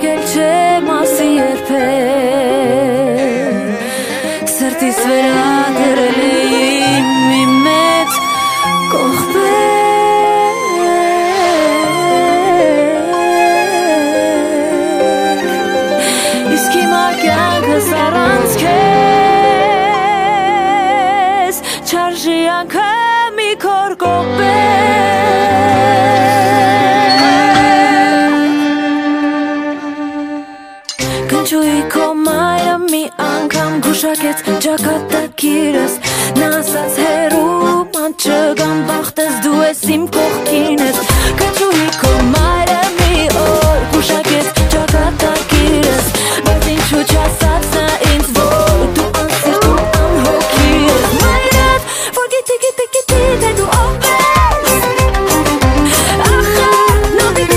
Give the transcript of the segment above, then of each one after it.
Հարգել չեմ ասի երբեք Սրտիս վրա դրել եմ իմ մեծ կողպեք Իսկ հիմա կյանքս առանց քեզ Չարժի անգամ մի քոր կողպեք Կնչուի քո մայրը մի անգամ գուշակեց ճակատագիրս Նա ասաց հեռու ման չգամ բախտես դու ես իմ կողքին ես Կնչուի քո մայրը մի օր գուշակեց ճակատագիրս Բայց ինչու չասաց նա ինձ որ դու անսիրտ ու անհոգի ես Մայրդ որ գիտի թե դու ով ես Ախա նո պիտի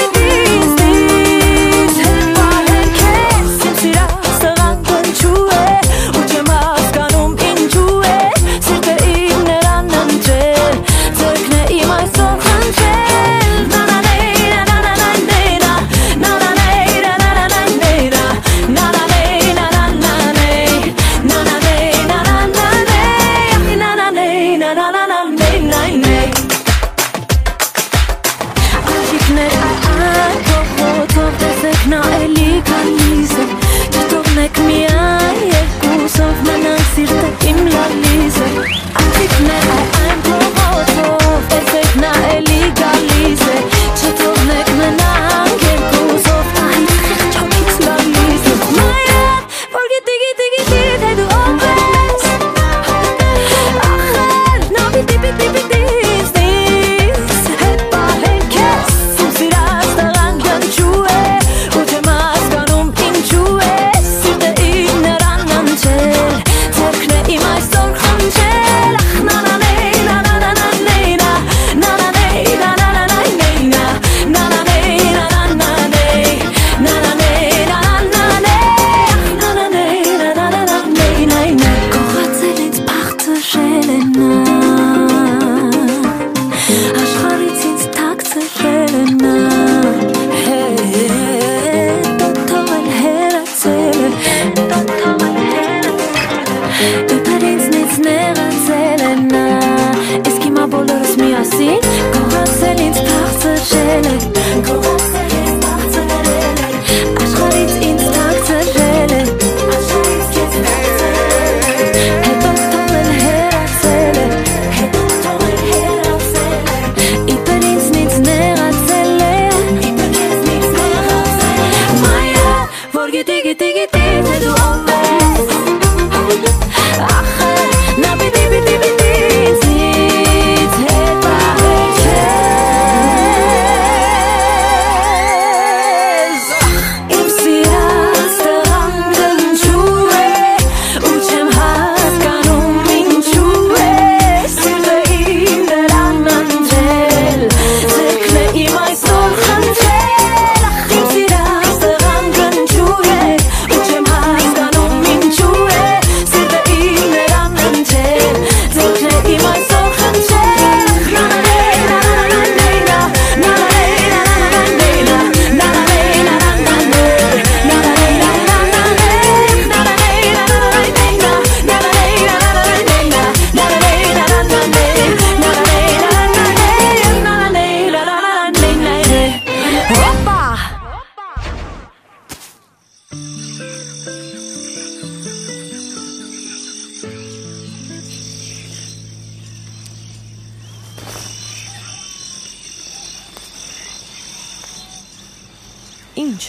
Ինչ?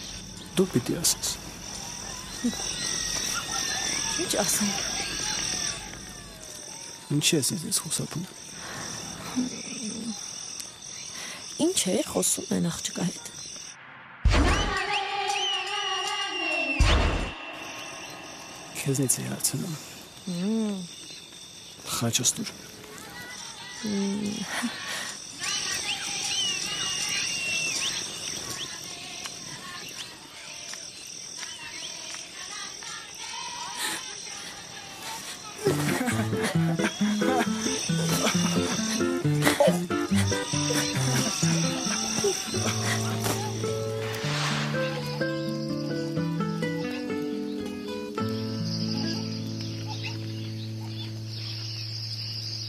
Դու պիտի ասես։ Ինչ ասեմ։ Ինչի ես ինձ խոսապում։ Ինչ է խոսում են աղջկա հետ։ Քեզնից է հարցնում։ Խաչս դուր։ Oh.